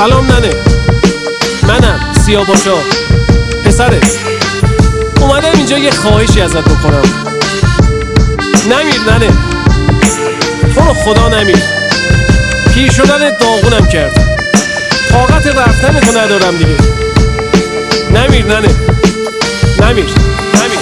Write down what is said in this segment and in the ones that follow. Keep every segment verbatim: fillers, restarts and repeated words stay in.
سلام ننه، منم سیاواشا پسرت. اومدم اینجا یه خواهشی ازت بکنم. نمیر ننه، تو رو خدا نمیر. پیر شدن داغونم کرد، طاقت رفتن تو ندارم دیگه. نمیر ننه، نمیر نمیر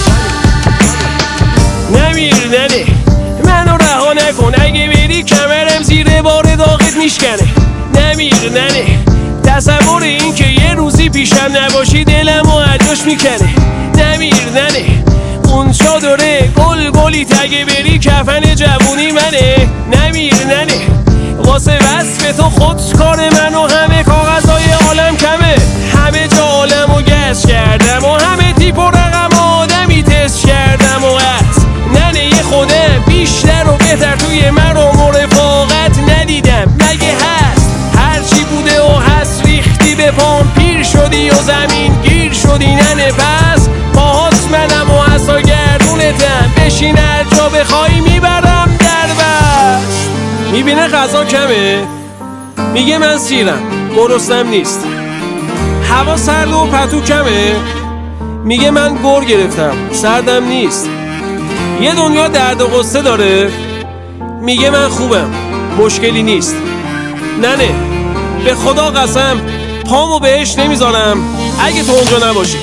نمیر ننه، منو رها نکن. اگه بری کمرم زیر بار داغت میشکنه. نمیر ننه، تصور این که یه روزی پیشم نباشی دلمو عجاش میکنه. نمیر ننه، اون چادره گل گلی تگه بری کفن جوونی منه. نمیر ننه، واسه وصف تو خودکار من و همه کاغذهای عالم کمه. همه جا عالمو گشت کردم و همه تیپ و رقم آدمی تست کردم و از ننه یه خودم بیشتر و بهتر توی مرام و رفاقت ندیدم. مگه هست هرچی بوده و هست ریختی به پام، پیر شدی و زمین گیر شدی ننه. پس پاهات منم و عصا گردونتم، بشین هر جا بخوای میبرم در بست. میبینه غذا کمه، میگه من سیرم گرسنم نیست. هوا سرد و پتو کمه، میگه من گر گرفتم سردم نیست. یه دنیا درد و غصه داره، میگه من خوبم مشکلی نیست. ننه به خدا قسم پامو بهش نمیذارم اگه تو اونجا نباشی.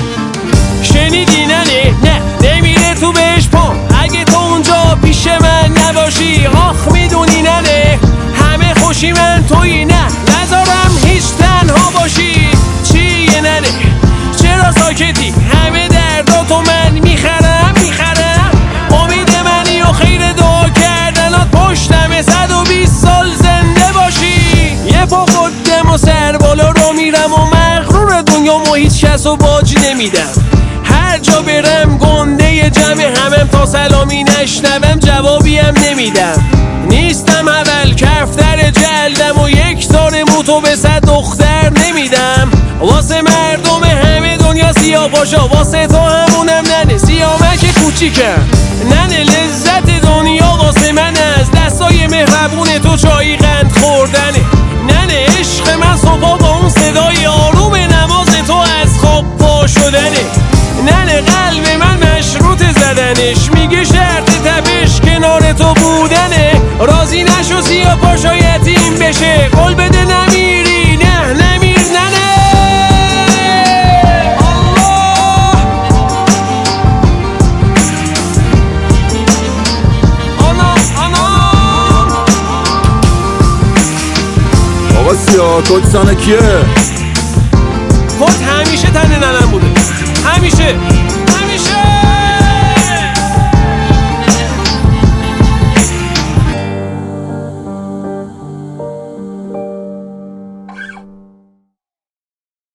شنیدی ننه؟ نه نمیره تو بهش پام اگه تو اونجا پیش من نباشی. آخ میدونی ننه همه خوشی من تویی، نه نذارم هیچ تنها باشی. چیه ننه چرا ساکتی؟ همه درداتو من میخرم میخرم. امید منی و خیر دعا کردنات پشتم، صد و بیست سال زنده باشی. یه پا قدم و سر بالا رو میرم و مغرور دنیا و هیچ کس و باج نمیدم. هر جا برم گنده جمع همم، تا سلامی نشنوم جوابیم نمیدم. نیستم اول کفتر جلدم و یک تار موتو به صد دختر نمیدم. واسه مردم همه دنیا سیاواشا، واسه تو همونم ننه سیامک کوچیکم. ننه لذت دنیا واسه من از دستای مهربون تو چایی قند خوردنه. ننه عشق من صبح با اون صدای آروم نماز تو از خواب پا شدنه. ننه قلب من مشروط زدنش، میگه شرط تپش کنار تو بودنه. راضی نشو سیاواشا یتیم بشه، قول بده نمیری. نه نمیر ننه. الله آنا آنا. آقا سیا کت سانه کیه؟ کت همیشه تن ننم